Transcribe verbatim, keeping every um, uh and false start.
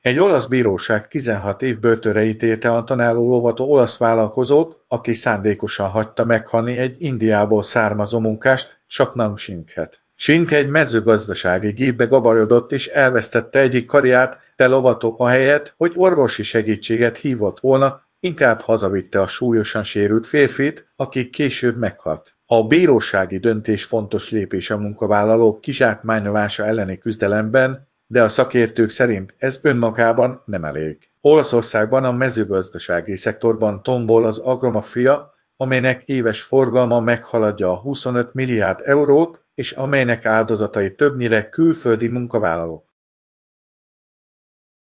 Egy olasz bíróság tizenhat év börtönre ítélte a tanáló lovató olasz vállalkozót, aki szándékosan hagyta meghalni egy Indiából származó munkást, Satnam Singhet. Singh egy mezőgazdasági gépbe gabajodott és elvesztette egyik karját, de lovató ahelyett, hogy orvosi segítséget hívott volna, inkább hazavitte a súlyosan sérült férfit, aki később meghalt. A bírósági döntés fontos lépés a munkavállalók kizsákmányolása elleni küzdelemben, de a szakértők szerint ez önmagában nem elég. Olaszországban a mezőgazdasági szektorban tombol az agromafia, amelynek éves forgalma meghaladja a huszonöt milliárd eurót, és amelynek áldozatai többnyire külföldi munkavállalók.